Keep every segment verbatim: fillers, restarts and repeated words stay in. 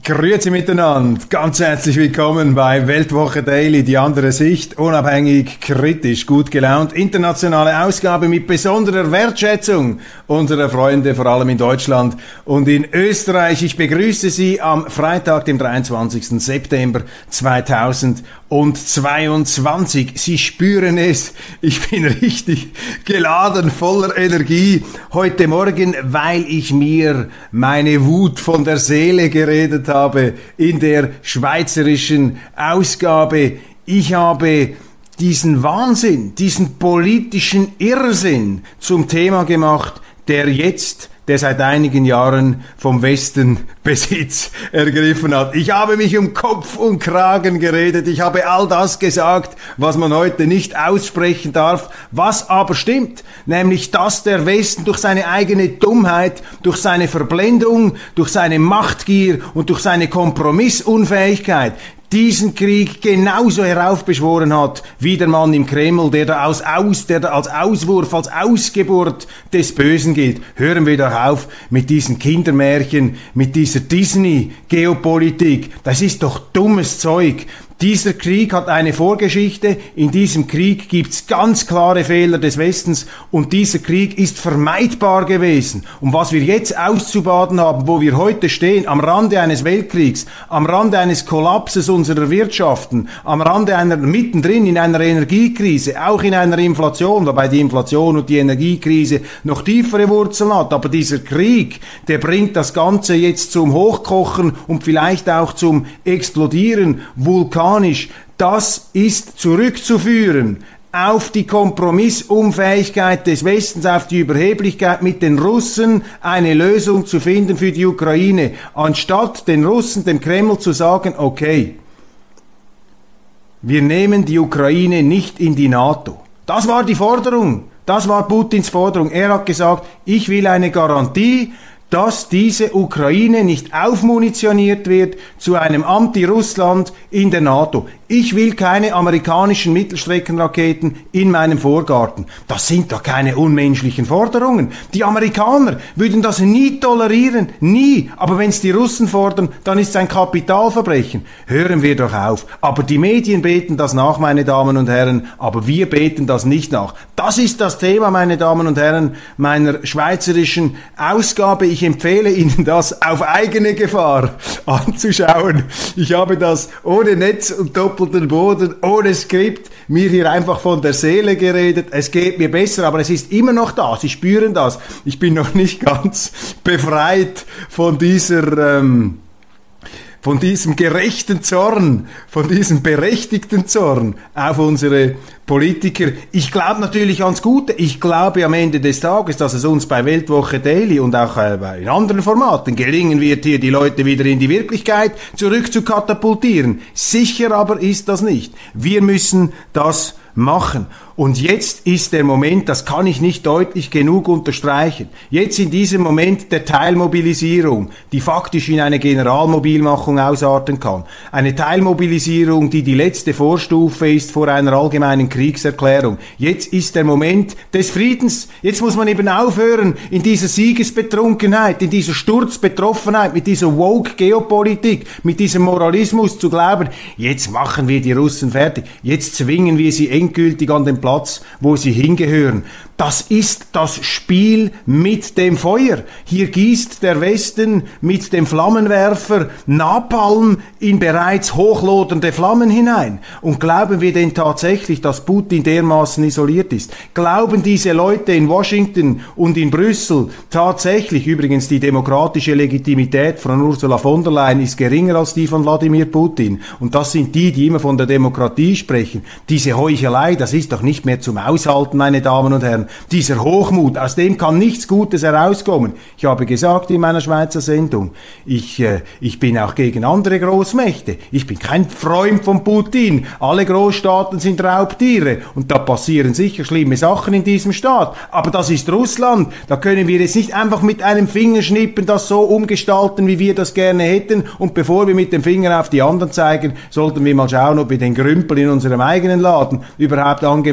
Grüezi miteinander, ganz herzlich willkommen bei Weltwoche Daily, die andere Sicht, unabhängig, kritisch, gut gelaunt, internationale Ausgabe mit besonderer Wertschätzung unserer Freunde, vor allem in Deutschland und in Österreich. Ich begrüße Sie am Freitag, dem dreiundzwanzigsten September zweitausendzweiundzwanzig. Sie spüren es, ich bin richtig geladen, voller Energie heute Morgen, weil ich mir meine Wut von der Seele geredet habe in der schweizerischen Ausgabe. Ich habe diesen Wahnsinn, diesen politischen Irrsinn zum Thema gemacht, der jetzt, der seit einigen Jahren vom Westen Besitz ergriffen hat. Ich habe mich um Kopf und Kragen geredet. Ich habe all das gesagt, was man heute nicht aussprechen darf, was aber stimmt. Nämlich, dass der Westen durch seine eigene Dummheit, durch seine Verblendung, durch seine Machtgier und durch seine Kompromissunfähigkeit diesen Krieg genauso heraufbeschworen hat, wie der Mann im Kreml, der da als, Aus, der da als Auswurf, als Ausgeburt des Bösen gilt. Hören wir doch auf mit diesen Kindermärchen, mit dieser Disney-Geopolitik. Das ist doch dummes Zeug. Dieser Krieg hat eine Vorgeschichte, in diesem Krieg gibt's ganz klare Fehler des Westens und dieser Krieg ist vermeidbar gewesen. Und was wir jetzt auszubaden haben, wo wir heute stehen, am Rande eines Weltkriegs, am Rande eines Kollapses unserer Wirtschaften, am Rande einer, mittendrin in einer Energiekrise, auch in einer Inflation, wobei die Inflation und die Energiekrise noch tiefere Wurzeln hat, aber dieser Krieg, der bringt das Ganze jetzt zum Hochkochen und vielleicht auch zum Explodieren, vulkanisch. Das ist zurückzuführen auf die Kompromissunfähigkeit des Westens, auf die Überheblichkeit, mit den Russen eine Lösung zu finden für die Ukraine, anstatt den Russen, dem Kreml zu sagen, okay, wir nehmen die Ukraine nicht in die NATO. Das war die Forderung, das war Putins Forderung. Er hat gesagt, ich will eine Garantie, dass diese Ukraine nicht aufmunitioniert wird zu einem Anti-Russland in der NATO. Ich will keine amerikanischen Mittelstreckenraketen in meinem Vorgarten. Das sind doch keine unmenschlichen Forderungen. Die Amerikaner würden das nie tolerieren, nie. Aber wenn es die Russen fordern, dann ist es ein Kapitalverbrechen. Hören wir doch auf. Aber die Medien beten das nach, meine Damen und Herren, aber wir beten das nicht nach. Das ist das Thema, meine Damen und Herren, meiner schweizerischen Ausgabe. Ich empfehle Ihnen das auf eigene Gefahr anzuschauen. Ich habe das ohne Netz und doppelten Boden, ohne Skript, mir hier einfach von der Seele geredet. Es geht mir besser, aber es ist immer noch da. Sie spüren das. Ich bin noch nicht ganz befreit von dieser... Ähm, von diesem gerechten Zorn, von diesem berechtigten Zorn auf unsere Politiker. Ich glaube natürlich ans Gute. Ich glaube am Ende des Tages, dass es uns bei Weltwoche Daily und auch äh, in anderen Formaten gelingen wird, hier die Leute wieder in die Wirklichkeit zurück zu katapultieren. Sicher aber ist das nicht. Wir müssen das machen. Und jetzt ist der Moment, das kann ich nicht deutlich genug unterstreichen, jetzt in diesem Moment der Teilmobilisierung, die faktisch in eine Generalmobilmachung ausarten kann. Eine Teilmobilisierung, die die letzte Vorstufe ist vor einer allgemeinen Kriegserklärung. Jetzt ist der Moment des Friedens. Jetzt muss man eben aufhören, in dieser Siegesbetrunkenheit, in dieser Sturzbetroffenheit, mit dieser Woke-Geopolitik, mit diesem Moralismus zu glauben, jetzt machen wir die Russen fertig, jetzt zwingen wir sie endgültig an den Platz, wo sie hingehören. Das ist das Spiel mit dem Feuer. Hier gießt der Westen mit dem Flammenwerfer Napalm in bereits hochlodernde Flammen hinein. Und glauben wir denn tatsächlich, dass Putin dermaßen isoliert ist? Glauben diese Leute in Washington und in Brüssel tatsächlich, übrigens die demokratische Legitimität von Ursula von der Leyen ist geringer als die von Wladimir Putin. Und das sind die, die immer von der Demokratie sprechen. Diese Heuchelei, das ist doch nicht mehr zum Aushalten, meine Damen und Herren. Dieser Hochmut, aus dem kann nichts Gutes herauskommen. Ich habe gesagt in meiner Schweizer Sendung, ich, äh, ich bin auch gegen andere Großmächte. Ich bin kein Freund von Putin. Alle Großstaaten sind Raubtiere. Und da passieren sicher schlimme Sachen in diesem Staat. Aber das ist Russland. Da können wir jetzt nicht einfach mit einem Fingerschnippen das so umgestalten, wie wir das gerne hätten. Und bevor wir mit dem Finger auf die anderen zeigen, sollten wir mal schauen, ob wir den Grümpel in unserem eigenen Laden überhaupt angemessen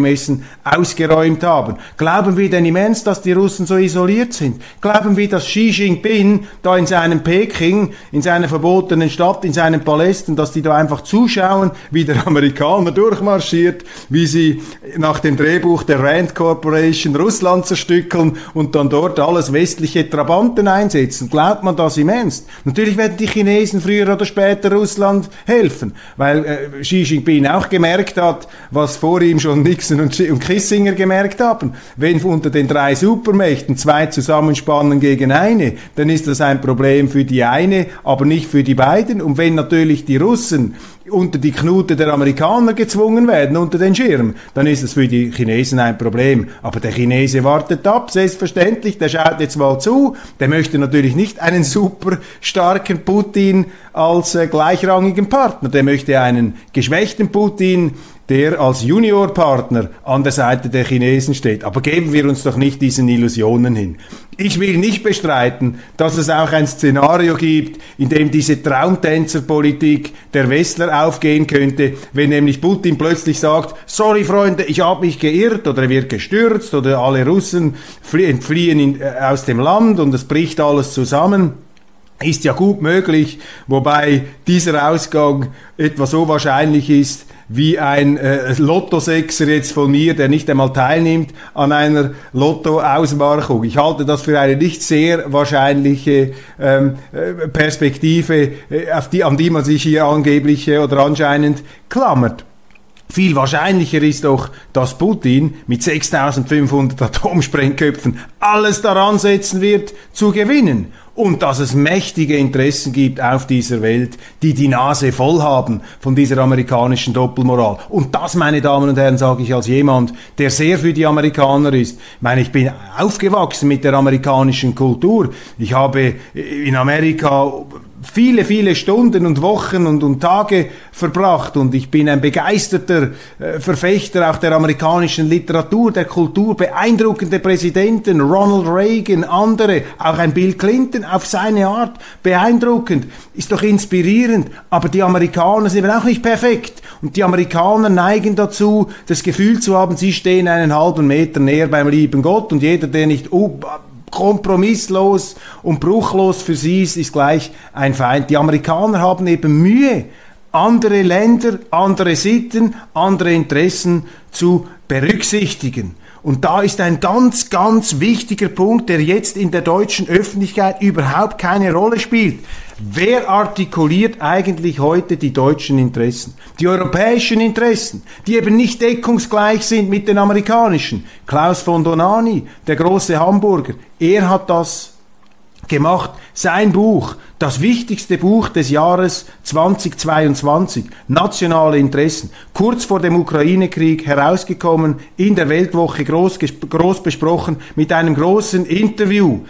angemessen ausgeräumt haben. Glauben wir denn im Ernst, dass die Russen so isoliert sind? Glauben wir, dass Xi Jinping da in seinem Peking, in seiner verbotenen Stadt, in seinen Palästen, dass die da einfach zuschauen, wie der Amerikaner durchmarschiert, wie sie nach dem Drehbuch der Rand Corporation Russland zerstückeln und dann dort alles westliche Trabanten einsetzen? Glaubt man das im Ernst? Natürlich werden die Chinesen früher oder später Russland helfen, weil äh, Xi Jinping auch gemerkt hat, was vor ihm schon Nixon und, und Kissinger gemerkt haben. Wenn unter den drei Supermächten zwei zusammenspannen gegen eine, dann ist das ein Problem für die eine, aber nicht für die beiden. Und wenn natürlich die Russen unter die Knute der Amerikaner gezwungen werden, unter den Schirm, dann ist es für die Chinesen ein Problem. Aber der Chinese wartet ab, selbstverständlich, der schaut jetzt mal zu, der möchte natürlich nicht einen super starken Putin als äh, gleichrangigen Partner, der möchte einen geschwächten Putin, der als Juniorpartner an der Seite der Chinesen steht. Aber geben wir uns doch nicht diesen Illusionen hin. Ich will nicht bestreiten, dass es auch ein Szenario gibt, in dem diese Traumtänzerpolitik der Westler aufgehen könnte, wenn nämlich Putin plötzlich sagt, sorry Freunde, ich habe mich geirrt, oder er wird gestürzt, oder alle Russen entfliehen in, äh, aus dem Land und es bricht alles zusammen. Ist ja gut möglich, wobei dieser Ausgang etwa so wahrscheinlich ist, wie ein äh, Lottosechser jetzt von mir, der nicht einmal teilnimmt an einer Lotto-Ausmarchung. Ich halte das für eine nicht sehr wahrscheinliche ähm, Perspektive, äh, auf die, an die man sich hier angeblich äh, oder anscheinend klammert. Viel wahrscheinlicher ist doch, dass Putin mit sechstausendfünfhundert Atomsprengköpfen alles daran setzen wird, zu gewinnen. Und dass es mächtige Interessen gibt auf dieser Welt, die die Nase voll haben von dieser amerikanischen Doppelmoral. Und das, meine Damen und Herren, sage ich als jemand, der sehr für die Amerikaner ist. Ich meine, ich bin aufgewachsen mit der amerikanischen Kultur. Ich habe in Amerika viele, viele Stunden und Wochen und, und Tage verbracht und ich bin ein begeisterter äh, Verfechter auch der amerikanischen Literatur, der Kultur, beeindruckende Präsidenten, Ronald Reagan, andere, auch ein Bill Clinton auf seine Art, beeindruckend, ist doch inspirierend, aber die Amerikaner sind auch nicht perfekt und die Amerikaner neigen dazu, das Gefühl zu haben, sie stehen einen halben Meter näher beim lieben Gott und jeder, der nicht uh, kompromisslos und bruchlos für sie ist, ist gleich ein Feind. Die Amerikaner haben eben Mühe, andere Länder, andere Sitten, andere Interessen zu berücksichtigen. Und da ist ein ganz, ganz wichtiger Punkt, der jetzt in der deutschen Öffentlichkeit überhaupt keine Rolle spielt. Wer artikuliert eigentlich heute die deutschen Interessen? Die europäischen Interessen, die eben nicht deckungsgleich sind mit den amerikanischen. Klaus von Donani, der große Hamburger, er hat das gemacht. Sein Buch, das wichtigste Buch des Jahres zweitausendzweiundzwanzig, Nationale Interessen, kurz vor dem Ukraine-Krieg herausgekommen, in der Weltwoche groß, groß besprochen, mit einem großen Interview.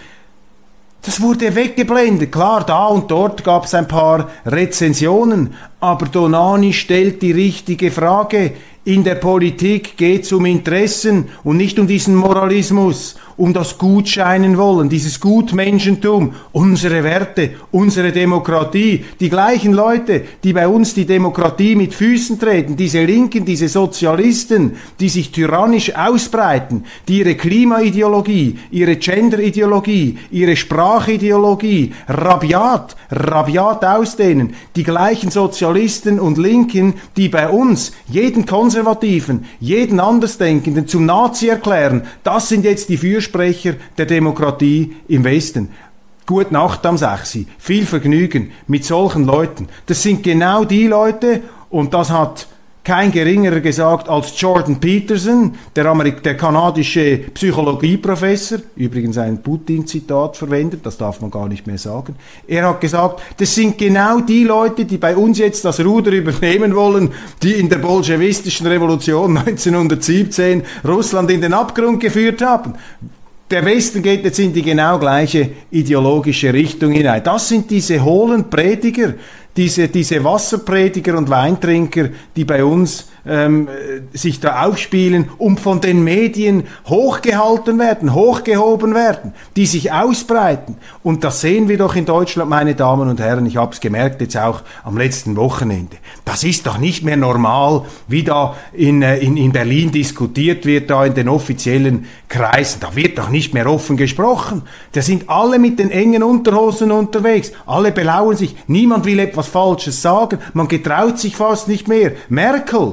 Das wurde weggeblendet. Klar, da und dort gab es ein paar Rezensionen, aber Donani stellt die richtige Frage. In der Politik geht es um Interessen und nicht um diesen Moralismus, um das Gutscheinen wollen, dieses Gutmenschentum, unsere Werte, unsere Demokratie. Die gleichen Leute, die bei uns die Demokratie mit Füßen treten, diese Linken, diese Sozialisten, die sich tyrannisch ausbreiten, die ihre Klimaideologie, ihre Genderideologie, ihre Sprachideologie rabiat, rabiat ausdehnen. Die gleichen Sozialisten und Linken, die bei uns jeden Konservativen, jeden Andersdenkenden zum Nazi erklären, das sind jetzt die Fürsprecher der Demokratie im Westen. Gute Nacht am Sechsi. Viel Vergnügen mit solchen Leuten. Das sind genau die Leute, und das hat kein geringerer gesagt als Jordan Peterson, der, Amerik- der kanadische Psychologieprofessor, übrigens ein Putin-Zitat verwendet, das darf man gar nicht mehr sagen. Er hat gesagt, das sind genau die Leute, die bei uns jetzt das Ruder übernehmen wollen, die in der bolschewistischen Revolution neunzehnhundertsiebzehn Russland in den Abgrund geführt haben. Der Westen geht jetzt in die genau gleiche ideologische Richtung hinein. Das sind diese hohlen Prediger, diese, diese Wasserprediger und Weintrinker, die bei uns ähm, sich da aufspielen und von den Medien hochgehalten werden, hochgehoben werden, die sich ausbreiten. Und das sehen wir doch in Deutschland, meine Damen und Herren. Ich habe es gemerkt, jetzt auch am letzten Wochenende. Das ist doch nicht mehr normal, wie da in, in, in Berlin diskutiert wird, da in den offiziellen Kreisen. Da wird doch nicht mehr offen gesprochen. Da sind alle mit den engen Unterhosen unterwegs. Alle belauern sich. Niemand will etwas Falsches sagen. Man getraut sich fast nicht mehr. Merkel,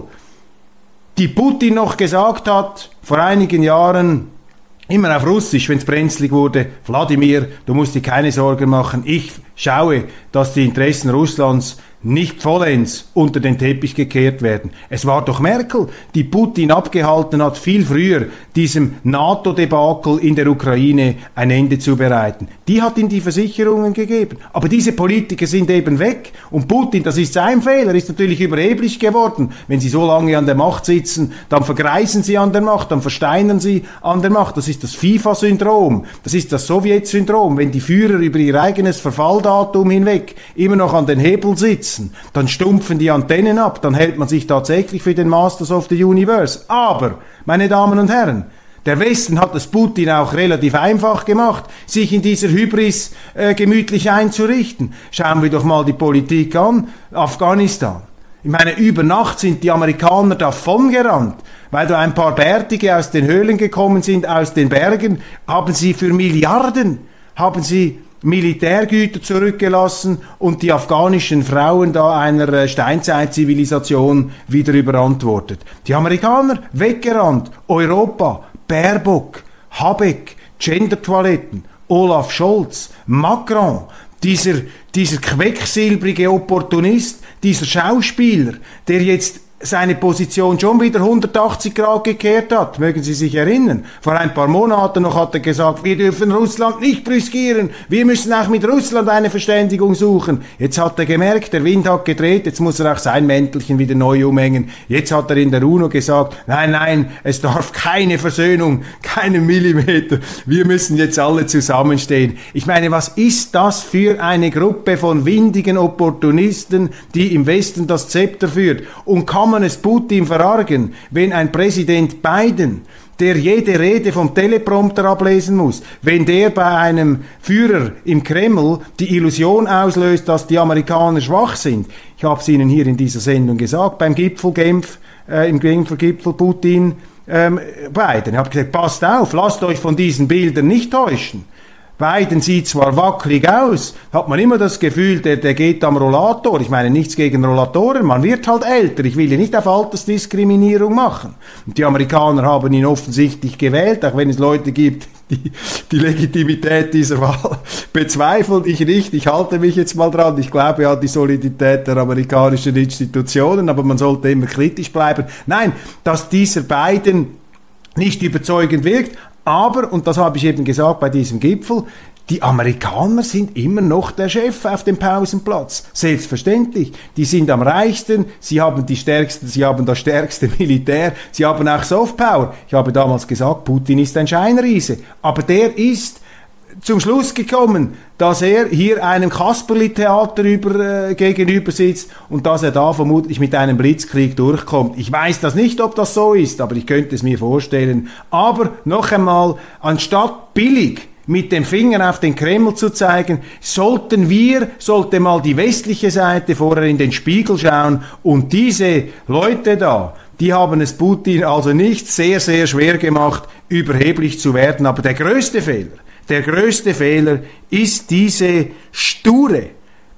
die Putin noch gesagt hat, vor einigen Jahren, immer auf Russisch, wenn es brenzlig wurde, Wladimir, du musst dir keine Sorgen machen, ich schaue, dass die Interessen Russlands nicht vollends unter den Teppich gekehrt werden. Es war doch Merkel, die Putin abgehalten hat, viel früher diesem NATO-Debakel in der Ukraine ein Ende zu bereiten. Die hat ihm die Versicherungen gegeben. Aber diese Politiker sind eben weg. Und Putin, das ist sein Fehler, ist natürlich überheblich geworden. Wenn sie so lange an der Macht sitzen, dann vergreisen sie an der Macht, dann versteinern sie an der Macht. Das ist das FIFA-Syndrom, das ist das Sowjet-Syndrom. Wenn die Führer über ihr eigenes Verfalldatum hinweg immer noch an den Hebeln sitzen, dann stumpfen die Antennen ab, dann hält man sich tatsächlich für den Masters of the Universe. Aber, meine Damen und Herren, der Westen hat es Putin auch relativ einfach gemacht, sich in dieser Hybris äh, gemütlich einzurichten. Schauen wir doch mal die Politik an, Afghanistan. Ich meine, über Nacht sind die Amerikaner davongerannt, weil da ein paar Bärtige aus den Höhlen gekommen sind, aus den Bergen, haben sie für Milliarden, haben sie Militärgüter zurückgelassen und die afghanischen Frauen da einer Steinzeitzivilisation wieder überantwortet. Die Amerikaner weggerannt, Europa, Baerbock, Habeck, Gendertoiletten, Olaf Scholz, Macron, dieser, dieser quecksilbrige Opportunist, dieser Schauspieler, der jetzt seine Position schon wieder hundertachtzig Grad gekehrt hat. Mögen Sie sich erinnern? Vor ein paar Monaten noch hat er gesagt, wir dürfen Russland nicht brüskieren, wir müssen auch mit Russland eine Verständigung suchen. Jetzt hat er gemerkt, der Wind hat gedreht, jetzt muss er auch sein Mäntelchen wieder neu umhängen. Jetzt hat er in der UNO gesagt, nein, nein, es darf keine Versöhnung, keinen Millimeter, wir müssen jetzt alle zusammenstehen. Ich meine, was ist das für eine Gruppe von windigen Opportunisten, die im Westen das Zepter führt? Und kann man es Putin verargen, wenn ein Präsident Biden, der jede Rede vom Teleprompter ablesen muss, wenn der bei einem Führer im Kreml die Illusion auslöst, dass die Amerikaner schwach sind? Ich habe es Ihnen hier in dieser Sendung gesagt, beim Gipfel Genf, äh, im Genfer Gipfel Putin, ähm, Biden. Ich habe gesagt, passt auf, lasst euch von diesen Bildern nicht täuschen. Biden sieht zwar wackelig aus, hat man immer das Gefühl, der, der geht am Rollator. Ich meine, nichts gegen Rollatoren, man wird halt älter. Ich will ja nicht auf Altersdiskriminierung machen. Und die Amerikaner haben ihn offensichtlich gewählt, auch wenn es Leute gibt, die die Legitimität dieser Wahl bezweifeln. Ich nicht, ich halte mich jetzt mal dran. Ich glaube an die Solidität der amerikanischen Institutionen, aber man sollte immer kritisch bleiben. Nein, dass dieser Biden nicht überzeugend wirkt, aber, und das habe ich eben gesagt bei diesem Gipfel, die Amerikaner sind immer noch der Chef auf dem Pausenplatz. Selbstverständlich. Die sind am reichsten, sie haben die stärksten, sie haben das stärkste Militär, sie haben auch Softpower. Ich habe damals gesagt, Putin ist ein Scheinriese. Aber der ist zum Schluss gekommen, dass er hier einem Kasperli-Theater über, äh, gegenüber sitzt und dass er da vermutlich mit einem Blitzkrieg durchkommt. Ich weiß das nicht, ob das so ist, aber ich könnte es mir vorstellen. Aber noch einmal, anstatt billig mit dem Finger auf den Kreml zu zeigen, sollten wir, sollte mal die westliche Seite vorher in den Spiegel schauen und diese Leute da, die haben es Putin also nicht sehr, sehr schwer gemacht, überheblich zu werden. Aber der größte Fehler, Der größte Fehler ist diese sture,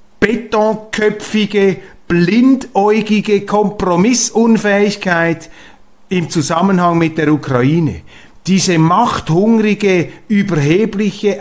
betonköpfige, blindäugige Kompromissunfähigkeit im Zusammenhang mit der Ukraine. Diese machthungrige, überhebliche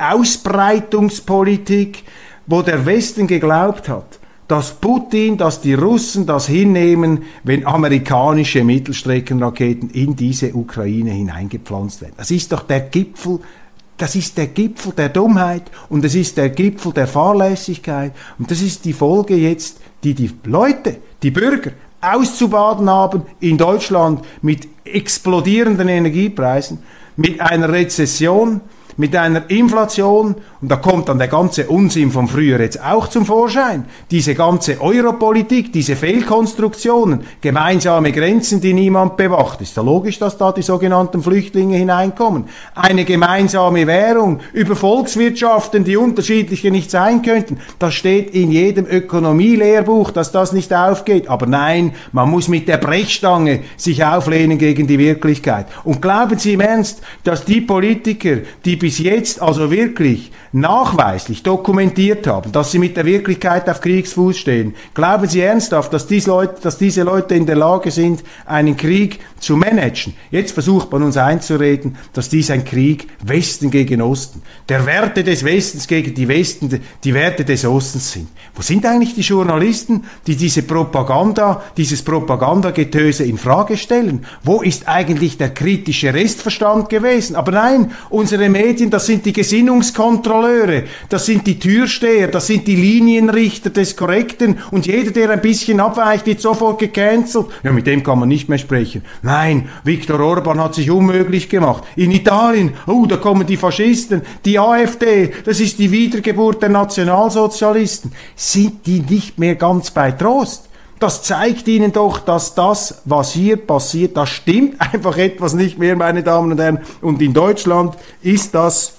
Ausbreitungspolitik, wo der Westen geglaubt hat, dass Putin, dass die Russen das hinnehmen, wenn amerikanische Mittelstreckenraketen in diese Ukraine hineingepflanzt werden. Das ist doch der Gipfel Das ist der Gipfel der Dummheit und es ist der Gipfel der Fahrlässigkeit und das ist die Folge jetzt, die die Leute, die Bürger auszubaden haben in Deutschland mit explodierenden Energiepreisen, mit einer Rezession, mit einer Inflation Und da kommt dann der ganze Unsinn von früher jetzt auch zum Vorschein. Diese ganze Europolitik, diese Fehlkonstruktionen, gemeinsame Grenzen, die niemand bewacht. Ist ja logisch, dass da die sogenannten Flüchtlinge hineinkommen. Eine gemeinsame Währung über Volkswirtschaften, die unterschiedliche nicht sein könnten. Das steht in jedem Ökonomielehrbuch, dass das nicht aufgeht. Aber nein, man muss mit der Brechstange sich auflehnen gegen die Wirklichkeit. Und glauben Sie im Ernst, dass die Politiker, die bis jetzt also wirklich nachweislich dokumentiert haben, dass sie mit der Wirklichkeit auf Kriegsfuß stehen, glauben Sie ernsthaft, dass diese Leute, dass diese Leute in der Lage sind, einen Krieg zu managen? Jetzt versucht man uns einzureden, dass dies ein Krieg Westen gegen Osten, der Werte des Westens gegen die Westen, die Werte des Ostens sind. Wo sind eigentlich die Journalisten, die diese Propaganda, dieses Propagandagetöse in Frage stellen? Wo ist eigentlich der kritische Restverstand gewesen? Aber nein, unsere Medien, das sind die Gesinnungskontrolleure, das sind die Türsteher, das sind die Linienrichter des Korrekten, und jeder, der ein bisschen abweicht, wird sofort gecancelt. Ja, mit dem kann man nicht mehr sprechen. Nein, Viktor Orban hat sich unmöglich gemacht. In Italien, oh, da kommen die Faschisten, die AfD, das ist die Wiedergeburt der Nationalsozialisten. Sind die nicht mehr ganz bei Trost? Das zeigt Ihnen doch, dass das, was hier passiert, das stimmt einfach etwas nicht mehr, meine Damen und Herren. Und in Deutschland ist das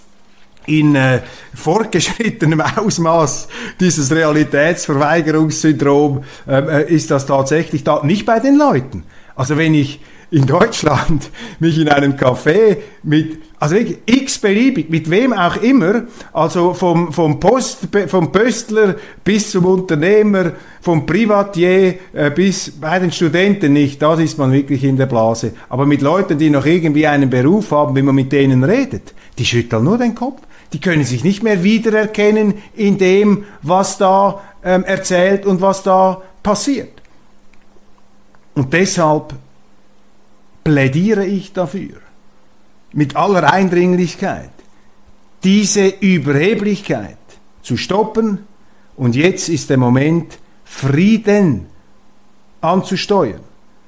in äh, fortgeschrittenem Ausmaß, dieses Realitätsverweigerungssyndrom, äh, ist das tatsächlich da, nicht bei den Leuten. Also wenn ich in Deutschland mich in einem Café mit, also wirklich x-beliebig, mit wem auch immer, also vom, vom, Post, vom Pöstler bis zum Unternehmer, vom Privatier äh, bis bei den Studenten nicht, da ist man wirklich in der Blase. Aber mit Leuten, die noch irgendwie einen Beruf haben, wenn man mit denen redet, die schütteln nur den Kopf. Die können sich nicht mehr wiedererkennen in dem, was da ähm, erzählt und was da passiert. Und deshalb plädiere ich dafür, mit aller Eindringlichkeit, diese Überheblichkeit zu stoppen, und jetzt ist der Moment, Frieden anzusteuern.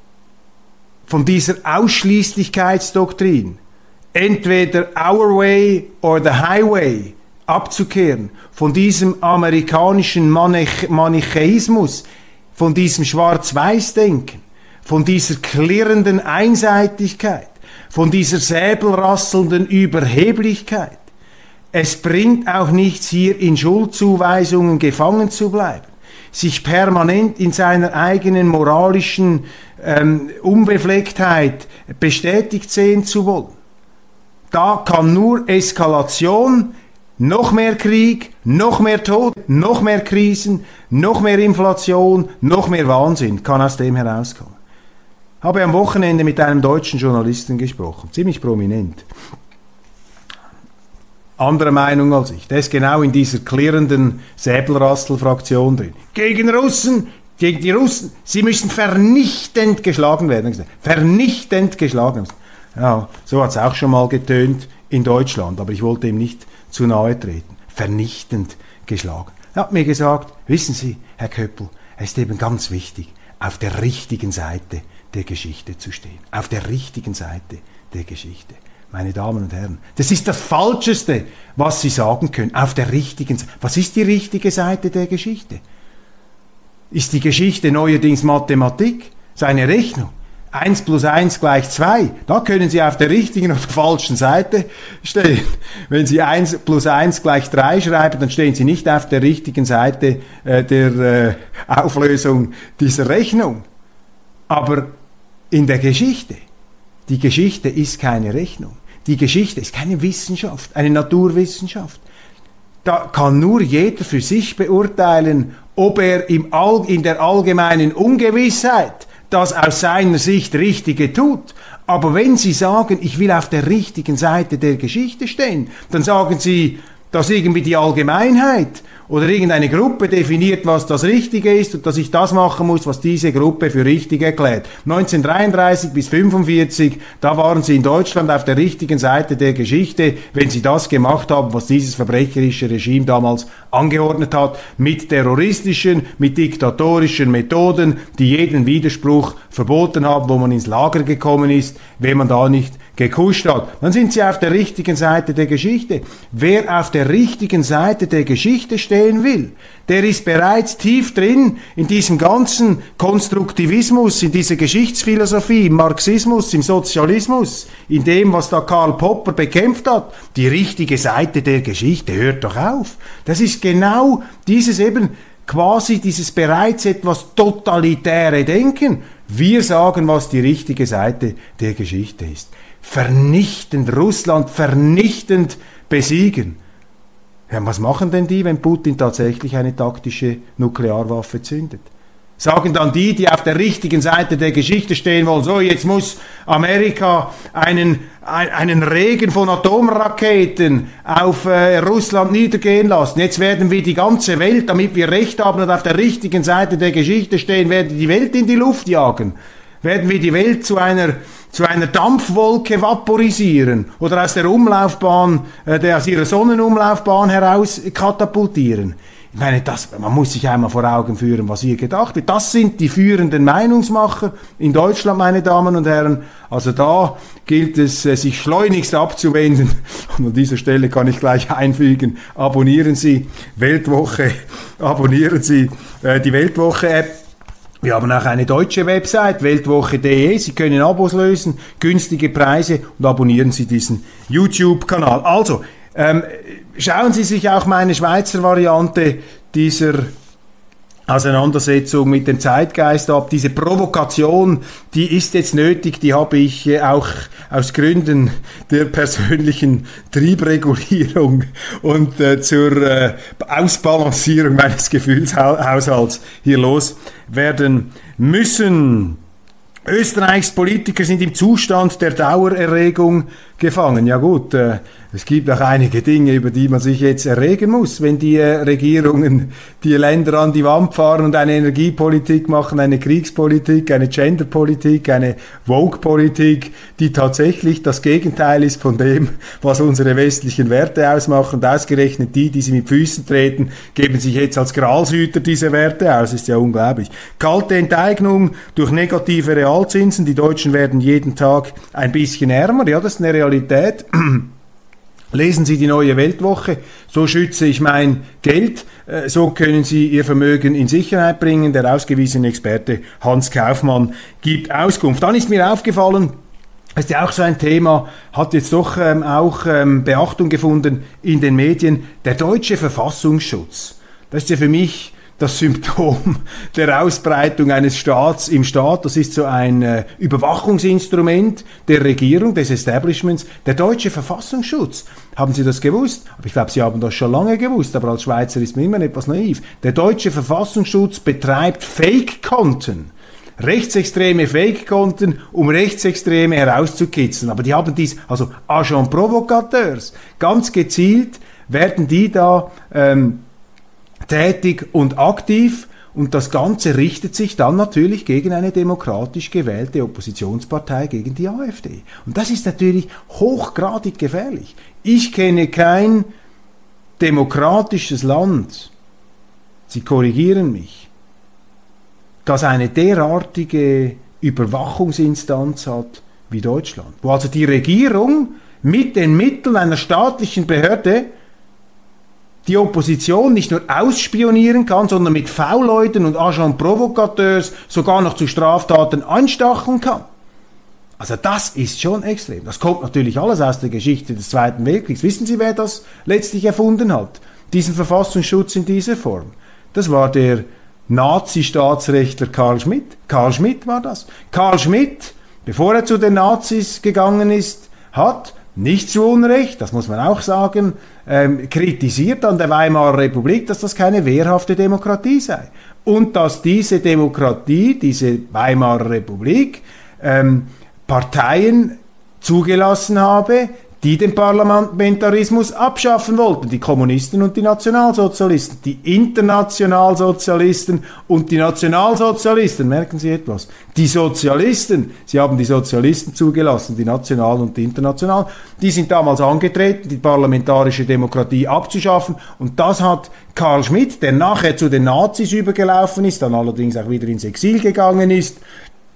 Von dieser Ausschließlichkeitsdoktrin, entweder our way or the highway, abzukehren, von diesem amerikanischen Manich- Manichäismus, von diesem Schwarz-Weiß-Denken, von dieser klirrenden Einseitigkeit, von dieser säbelrasselnden Überheblichkeit. Es bringt auch nichts, hier in Schuldzuweisungen gefangen zu bleiben, sich permanent in seiner eigenen moralischen ähm, Unbeflecktheit bestätigt sehen zu wollen. Da kann nur Eskalation, noch mehr Krieg, noch mehr Tod, noch mehr Krisen, noch mehr Inflation, noch mehr Wahnsinn kann aus dem herauskommen. Habe am Wochenende mit einem deutschen Journalisten gesprochen, ziemlich prominent. Andere Meinung als ich. Der ist genau in dieser klirrenden Säbelrastel-Fraktion drin. Gegen Russen, gegen die Russen, sie müssen vernichtend geschlagen werden. Vernichtend geschlagen. Ja, so hat es auch schon mal getönt in Deutschland, aber ich wollte ihm nicht zu nahe treten. Vernichtend geschlagen. Er hat mir gesagt, wissen Sie, Herr Köppel, es ist eben ganz wichtig, auf der richtigen Seite der Geschichte zu stehen. Auf der richtigen Seite der Geschichte. Meine Damen und Herren, das ist das Falscheste, was Sie sagen können. Auf der richtigen Seite. Was ist die richtige Seite der Geschichte? Ist die Geschichte neuerdings Mathematik? Seine Rechnung? eins plus eins gleich zwei. Da können Sie auf der richtigen oder falschen Seite stehen. Wenn Sie eins plus eins gleich drei schreiben, dann stehen Sie nicht auf der richtigen Seite äh, der äh, Auflösung dieser Rechnung. Aber in der Geschichte, die Geschichte ist keine Rechnung. Die Geschichte ist keine Wissenschaft, eine Naturwissenschaft. Da kann nur jeder für sich beurteilen, ob er im All, in der allgemeinen Ungewissheit das aus seiner Sicht Richtige tut. Aber wenn Sie sagen, ich will auf der richtigen Seite der Geschichte stehen, dann sagen Sie, dass irgendwie die Allgemeinheit oder irgendeine Gruppe definiert, was das Richtige ist und dass ich das machen muss, was diese Gruppe für richtig erklärt. neunzehnhundertdreiunddreißig bis fünfundvierzig, da waren Sie in Deutschland auf der richtigen Seite der Geschichte, wenn Sie das gemacht haben, was dieses verbrecherische Regime damals angeordnet hat, mit terroristischen, mit diktatorischen Methoden, die jeden Widerspruch verboten haben, wo man ins Lager gekommen ist, wenn man da nicht gekuscht hat, dann sind Sie auf der richtigen Seite der Geschichte. Wer auf der richtigen Seite der Geschichte stehen will, der ist bereits tief drin in diesem ganzen Konstruktivismus, in dieser Geschichtsphilosophie, im Marxismus, im Sozialismus, in dem, was da Karl Popper bekämpft hat. Die richtige Seite der Geschichte, hört doch auf. Das ist genau dieses eben quasi dieses bereits etwas totalitäre Denken. Wir sagen, was die richtige Seite der Geschichte ist. Vernichtend, Russland vernichtend besiegen. Ja, was machen denn die, wenn Putin tatsächlich eine taktische Nuklearwaffe zündet? Sagen dann die, die auf der richtigen Seite der Geschichte stehen wollen, so, jetzt muss Amerika einen, einen Regen von Atomraketen auf äh, Russland niedergehen lassen. Jetzt werden wir die ganze Welt, damit wir Recht haben und auf der richtigen Seite der Geschichte stehen, werden die Welt in die Luft jagen. Werden wir die Welt zu einer, zu einer Dampfwolke vaporisieren oder aus der Umlaufbahn, äh, der, aus ihrer Sonnenumlaufbahn heraus katapultieren. Ich meine, das, man muss sich einmal vor Augen führen, was hier gedacht wird. Das sind die führenden Meinungsmacher in Deutschland, meine Damen und Herren. Also da gilt es, sich schleunigst abzuwenden. Und an dieser Stelle kann ich gleich einfügen, abonnieren Sie Weltwoche, abonnieren Sie äh, die Weltwoche-App. Wir haben auch eine deutsche Website, weltwoche punkt de. Sie können Abos lösen, günstige Preise und abonnieren Sie diesen YouTube-Kanal. Also, ähm, schauen Sie sich auch meine Schweizer Variante dieser Auseinandersetzung mit dem Zeitgeist ab. Diese Provokation, die ist jetzt nötig, die habe ich äh, auch aus Gründen der persönlichen Triebregulierung und äh, zur äh, Ausbalancierung meines Gefühlshaushalts hier loswerden müssen. Österreichs Politiker sind im Zustand der Dauererregung gefangen. Ja gut, äh, es gibt auch einige Dinge, über die man sich jetzt erregen muss, wenn die äh, Regierungen die Länder an die Wand fahren und eine Energiepolitik machen, eine Kriegspolitik, eine Genderpolitik, eine Woke-Politik, die tatsächlich das Gegenteil ist von dem, was unsere westlichen Werte ausmachen. Und ausgerechnet die, die sie mit Füßen treten, geben sich jetzt als Gralshüter diese Werte aus. Ist ja unglaublich. Kalte Enteignung durch negative Realzinsen. Die Deutschen werden jeden Tag ein bisschen ärmer. Ja, das ist eine Realität. Lesen Sie die Neue Weltwoche, so schütze ich mein Geld, so können Sie Ihr Vermögen in Sicherheit bringen. Der ausgewiesene Experte Hans Kaufmann gibt Auskunft. Dann ist mir aufgefallen, das ist ja auch so ein Thema, hat jetzt doch ähm, auch ähm, Beachtung gefunden in den Medien, der deutsche Verfassungsschutz. Das ist ja für mich das Symptom der Ausbreitung eines Staats im Staat. Das ist so ein äh, Überwachungsinstrument der Regierung, des Establishments. Der deutsche Verfassungsschutz, haben Sie das gewusst? Aber ich glaube, Sie haben das schon lange gewusst, aber als Schweizer ist man immer etwas naiv. Der deutsche Verfassungsschutz betreibt Fake-Konten. Rechtsextreme Fake-Konten, um Rechtsextreme herauszukitzeln. Aber die haben dies, also Agent Provocateurs, ganz gezielt werden die da ähm, tätig und aktiv, und das Ganze richtet sich dann natürlich gegen eine demokratisch gewählte Oppositionspartei, gegen die AfD. Und das ist natürlich hochgradig gefährlich. Ich kenne kein demokratisches Land, Sie korrigieren mich, das eine derartige Überwachungsinstanz hat wie Deutschland, wo also die Regierung mit den Mitteln einer staatlichen Behörde die Opposition nicht nur ausspionieren kann, sondern mit V-Leuten und Agent Provocateurs sogar noch zu Straftaten anstacheln kann. Also das ist schon extrem. Das kommt natürlich alles aus der Geschichte des Zweiten Weltkriegs. Wissen Sie, wer das letztlich erfunden hat? Diesen Verfassungsschutz in dieser Form. Das war der Nazi-Staatsrechtler Karl Schmitt. Karl Schmitt war das. Karl Schmitt, bevor er zu den Nazis gegangen ist, hat nicht zu Unrecht, das muss man auch sagen, ähm, kritisiert an der Weimarer Republik, dass das keine wehrhafte Demokratie sei. Und dass diese Demokratie, diese Weimarer Republik, ähm, Parteien zugelassen habe, die den Parlamentarismus abschaffen wollten. Die Kommunisten und die Nationalsozialisten, die Internationalsozialisten und die Nationalsozialisten. Merken Sie etwas? Die Sozialisten, Sie haben die Sozialisten zugelassen, die Nationalen und die Internationalen, die sind damals angetreten, die parlamentarische Demokratie abzuschaffen, und das hat Karl Schmitt, der nachher zu den Nazis übergelaufen ist, dann allerdings auch wieder ins Exil gegangen ist,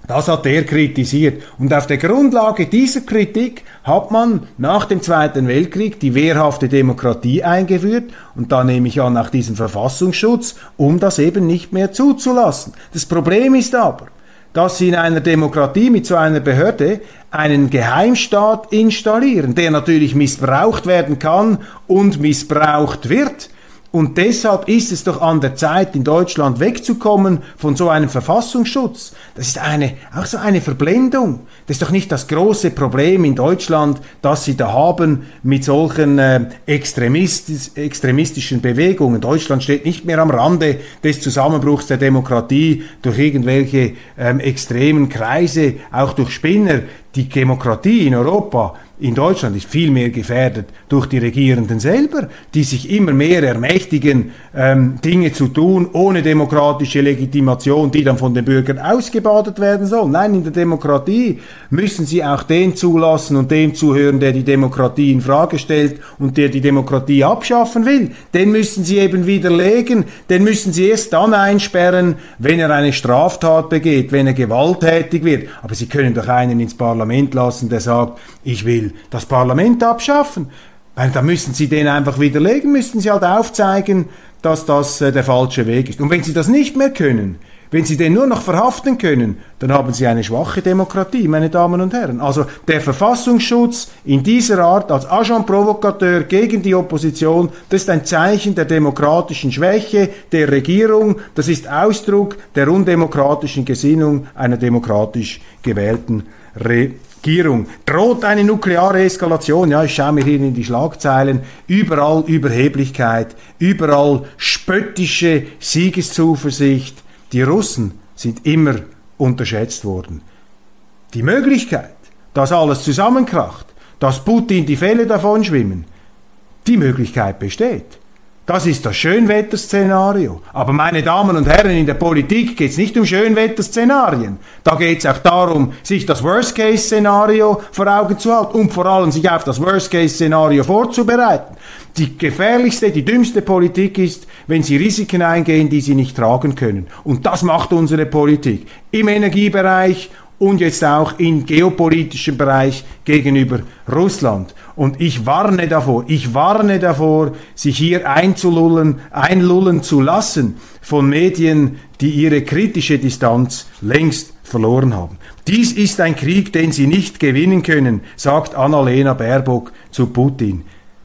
Das hat er kritisiert. Und auf der Grundlage dieser Kritik hat man nach dem Zweiten Weltkrieg die wehrhafte Demokratie eingeführt und da nehme ich an auch diesen Verfassungsschutz, um das eben nicht mehr zuzulassen. Das Problem ist aber, dass sie in einer Demokratie mit so einer Behörde einen Geheimstaat installieren, der natürlich missbraucht werden kann und missbraucht wird. Und deshalb ist es doch an der Zeit, in Deutschland wegzukommen von so einem Verfassungsschutz. Das ist eine, auch so eine Verblendung. Das ist doch nicht das große Problem in Deutschland, das Sie da haben mit solchen äh, extremistisch, extremistischen Bewegungen. Deutschland steht nicht mehr am Rande des Zusammenbruchs der Demokratie durch irgendwelche ähm, extremen Kreise, auch durch Spinner. Die Demokratie in Europa, in Deutschland, ist viel mehr gefährdet durch die Regierenden selber, die sich immer mehr ermächtigen, ähm, Dinge zu tun, ohne demokratische Legitimation, die dann von den Bürgern ausgebadet werden sollen. Nein, in der Demokratie müssen sie auch den zulassen und dem zuhören, der die Demokratie in Frage stellt und der die Demokratie abschaffen will. Den müssen sie eben widerlegen, den müssen sie erst dann einsperren, wenn er eine Straftat begeht, wenn er gewalttätig wird. Aber sie können doch einen ins Parlament lassen, der sagt, ich will das Parlament abschaffen. Weil da müssen Sie den einfach widerlegen, müssen Sie halt aufzeigen, dass das äh, der falsche Weg ist. Und wenn Sie das nicht mehr können, wenn Sie den nur noch verhaften können, dann haben Sie eine schwache Demokratie, meine Damen und Herren. Also der Verfassungsschutz in dieser Art als Agent Provocateur gegen die Opposition, das ist ein Zeichen der demokratischen Schwäche der Regierung, das ist Ausdruck der undemokratischen Gesinnung einer demokratisch gewählten Regierung. Droht eine nukleare Eskalation? Ja, ich schaue mir hier in die Schlagzeilen. Überall Überheblichkeit, überall spöttische Siegeszuversicht. Die Russen sind immer unterschätzt worden. Die Möglichkeit, dass alles zusammenkracht, dass Putin die Fälle davon schwimmen, die Möglichkeit besteht. Das ist das Schönwetterszenario. Aber meine Damen und Herren, in der Politik geht es nicht um Schönwetterszenarien. Da geht es auch darum, sich das Worst-Case-Szenario vor Augen zu halten und vor allem sich auf das Worst-Case-Szenario vorzubereiten. Die gefährlichste, die dümmste Politik ist, wenn Sie Risiken eingehen, die Sie nicht tragen können. Und das macht unsere Politik im Energiebereich und jetzt auch im geopolitischen Bereich gegenüber Russland. Und ich warne davor, ich warne davor, sich hier einzulullen, einlullen zu lassen von Medien, die ihre kritische Distanz längst verloren haben. Dies ist ein Krieg, den Sie nicht gewinnen können, sagt Annalena Baerbock zu Putin.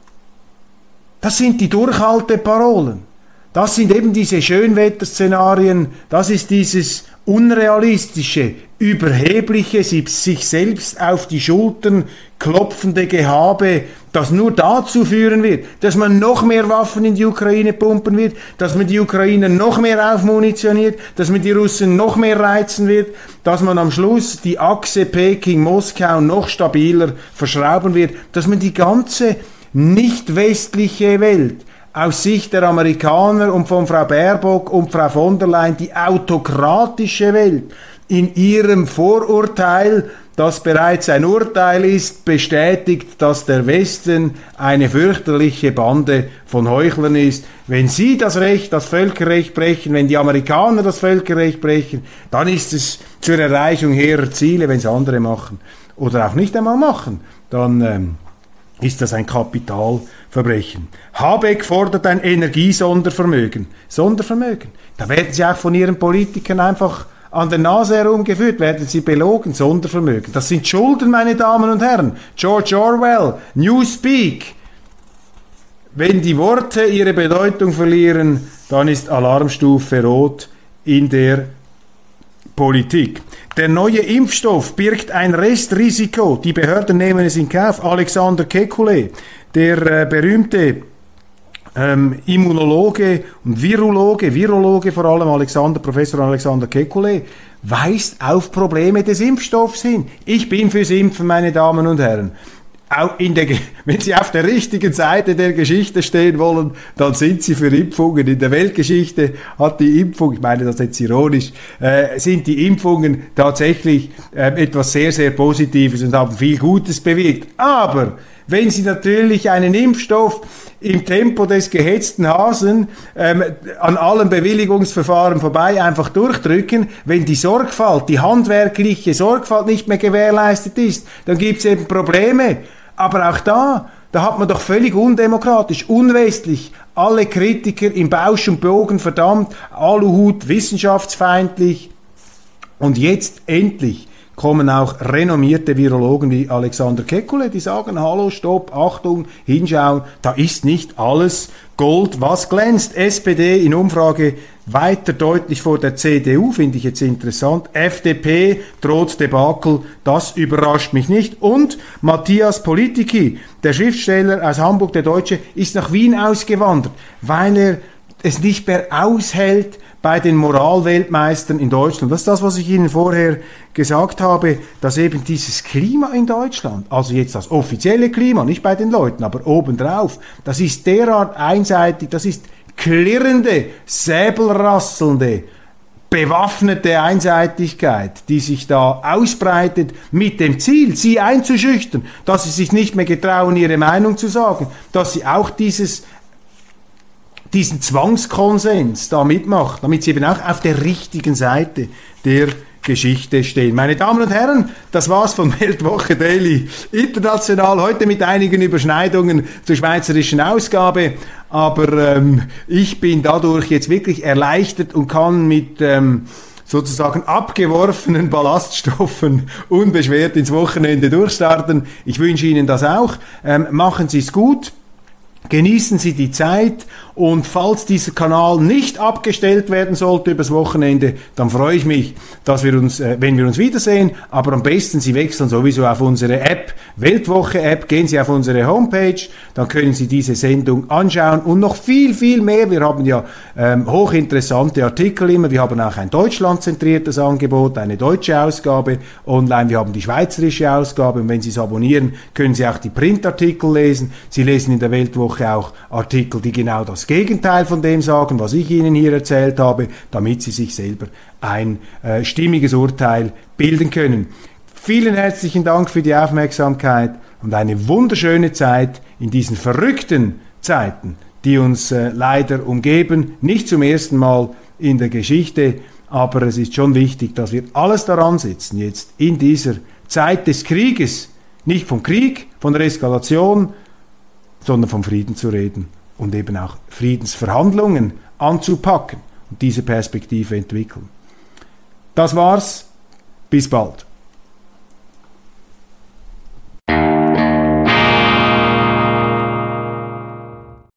Das sind die Durchhalteparolen. Das sind eben diese Schönwetterszenarien, das ist dieses unrealistische, überhebliche, sich selbst auf die Schultern klopfende Gehabe, das nur dazu führen wird, dass man noch mehr Waffen in die Ukraine pumpen wird, dass man die Ukrainer noch mehr aufmunitioniert, dass man die Russen noch mehr reizen wird, dass man am Schluss die Achse Peking-Moskau noch stabiler verschrauben wird, dass man die ganze nicht westliche Welt aus Sicht der Amerikaner und von Frau Baerbock und Frau von der Leyen, die autokratische Welt, in ihrem Vorurteil, das bereits ein Urteil ist, bestätigt, dass der Westen eine fürchterliche Bande von Heuchlern ist. Wenn sie das Recht, das Völkerrecht brechen, wenn die Amerikaner das Völkerrecht brechen, dann ist es zur Erreichung hehrer Ziele. Wenn es andere machen oder auch nicht einmal machen, dann ähm, ist das ein Kapitalverbrechen. Habeck fordert ein Energiesondervermögen. Sondervermögen. Da werden sie auch von ihren Politikern einfach an der Nase herumgeführt, werden sie belogen. Sondervermögen. Das sind Schulden, meine Damen und Herren. George Orwell, Newspeak. Wenn die Worte ihre Bedeutung verlieren, dann ist Alarmstufe rot in der Politik. Der neue Impfstoff birgt ein Restrisiko. Die Behörden nehmen es in Kauf. Alexander Kekulé, der äh, berühmte ähm, Immunologe und Virologe, Virologe vor allem, Alexander, Professor Alexander Kekulé, weist auf Probleme des Impfstoffs hin. Ich bin fürs Impfen, meine Damen und Herren. Auch in der, wenn Sie auf der richtigen Seite der Geschichte stehen wollen, dann sind Sie für Impfungen. In der Weltgeschichte hat die Impfung, ich meine das jetzt ironisch, äh, sind die Impfungen tatsächlich äh, etwas sehr, sehr Positives und haben viel Gutes bewirkt. Aber wenn sie natürlich einen Impfstoff im Tempo des gehetzten Hasen ähm, an allen Bewilligungsverfahren vorbei einfach durchdrücken, wenn die Sorgfalt, die handwerkliche Sorgfalt nicht mehr gewährleistet ist, dann gibt es eben Probleme. Aber auch da, da hat man doch völlig undemokratisch, unwestlich alle Kritiker im Bausch und Bogen verdammt, Aluhut, wissenschaftsfeindlich. Und jetzt endlich kommen auch renommierte Virologen wie Alexander Kekulé, die sagen, hallo, stopp, Achtung, hinschauen, da ist nicht alles Gold, was glänzt. S P D in Umfrage weiter deutlich vor der C D U, finde ich jetzt interessant. F D P droht Debakel, das überrascht mich nicht. Und Matthias Politiki, der Schriftsteller aus Hamburg, der Deutsche, ist nach Wien ausgewandert, weil er es nicht mehr aushält bei den Moralweltmeistern in Deutschland. Das ist das, was ich Ihnen vorher gesagt habe, dass eben dieses Klima in Deutschland, also jetzt das offizielle Klima, nicht bei den Leuten, aber obendrauf, das ist derart einseitig, das ist klirrende, säbelrasselnde, bewaffnete Einseitigkeit, die sich da ausbreitet mit dem Ziel, sie einzuschüchtern, dass sie sich nicht mehr getrauen, ihre Meinung zu sagen, dass sie auch dieses diesen Zwangskonsens da mitmacht, damit sie eben auch auf der richtigen Seite der Geschichte stehen. Meine Damen und Herren, das war's von Weltwoche Daily International, heute mit einigen Überschneidungen zur schweizerischen Ausgabe, aber ähm, ich bin dadurch jetzt wirklich erleichtert und kann mit ähm, sozusagen abgeworfenen Ballaststoffen unbeschwert ins Wochenende durchstarten. Ich wünsche Ihnen das auch. Ähm, machen Sie es gut. Genießen Sie die Zeit und falls dieser Kanal nicht abgestellt werden sollte übers Wochenende, dann freue ich mich, dass wir uns, äh, wenn wir uns wiedersehen, aber am besten Sie wechseln sowieso auf unsere App, Weltwoche-App, gehen Sie auf unsere Homepage, dann können Sie diese Sendung anschauen und noch viel, viel mehr. Wir haben ja ähm, hochinteressante Artikel immer, wir haben auch ein deutschlandzentriertes Angebot, eine deutsche Ausgabe online, wir haben die schweizerische Ausgabe und wenn Sie es abonnieren, können Sie auch die Printartikel lesen. Sie lesen in der Weltwoche auch Artikel, die genau das Gegenteil von dem sagen, was ich Ihnen hier erzählt habe, damit Sie sich selber ein äh, stimmiges Urteil bilden können. Vielen herzlichen Dank für die Aufmerksamkeit und eine wunderschöne Zeit in diesen verrückten Zeiten, die uns äh, leider umgeben, nicht zum ersten Mal in der Geschichte, aber es ist schon wichtig, dass wir alles daran setzen, jetzt in dieser Zeit des Krieges, nicht vom Krieg, von der Eskalation, sondern vom Frieden zu reden und eben auch Friedensverhandlungen anzupacken und diese Perspektive entwickeln. Das war's. Bis bald.